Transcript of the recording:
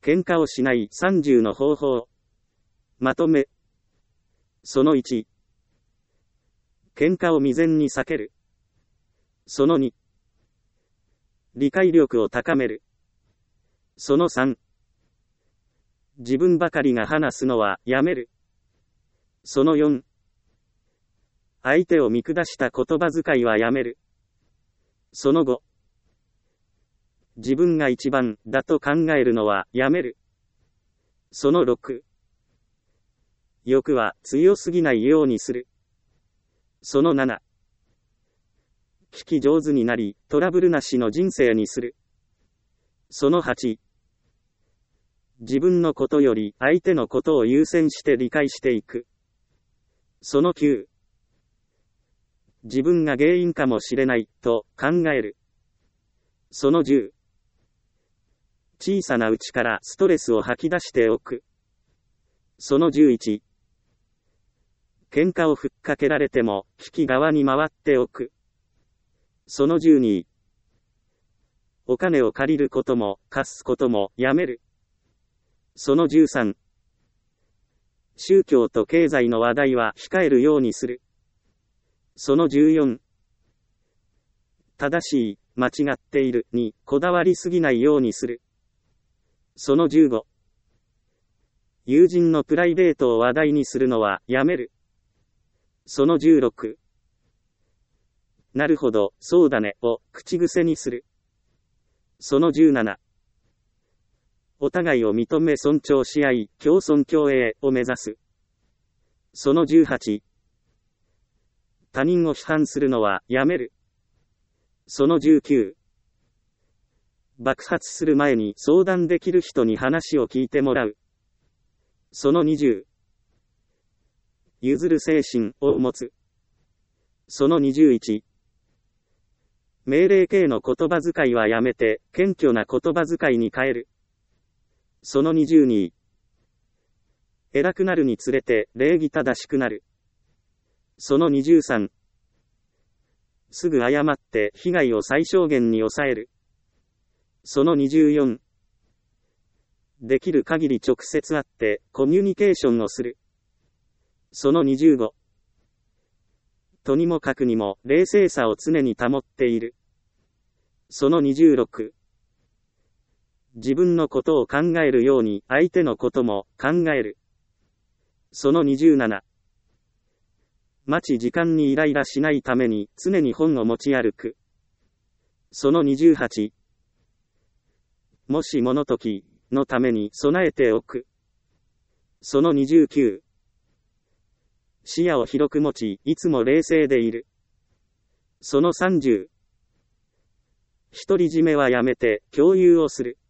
喧嘩をしない30の方法。まとめ。その1。喧嘩を未然に避ける。その2。理解力を高める。その3。自分ばかりが話すのはやめる。その4。相手を見下した言葉遣いはやめる。その5。自分が一番だと考えるのはやめる。その6。欲は強すぎないようにする。その7。聞き上手になり、トラブルなしの人生にする。その8。自分のことより相手のことを優先して理解していく。その9。自分が原因かもしれないと考える。その10。小さなうちからストレスを吐き出しておく。その11。喧嘩をふっかけられても聞き側に回っておく。その12。お金を借りることも貸すこともやめる。その13。宗教と経済の話題は控えるようにする。その14。正しい、間違っているにこだわりすぎないようにする。その15。友人のプライベートを話題にするのはやめる。その16。なるほど、そうだねを口癖にする。その17。お互いを認め尊重し合い、共存共栄を目指す。その18。他人を批判するのはやめる。その19。爆発する前に相談できる人に話を聞いてもらう。その20。譲る精神を持つ。その21。命令形の言葉遣いはやめて、謙虚な言葉遣いに変える。その22。偉くなるにつれて、礼儀正しくなる。その23。すぐ謝って被害を最小限に抑える。その24。できる限り直接会ってコミュニケーションをする。その25。とにもかくにも冷静さを常に保っている。その26。自分のことを考えるように相手のことも考える。その27。待ち時間にイライラしないために常に本を持ち歩く。その28。もしもの時のために備えておく。その29。視野を広く持ち、いつも冷静でいる。その30。独り占めはやめて共有をする。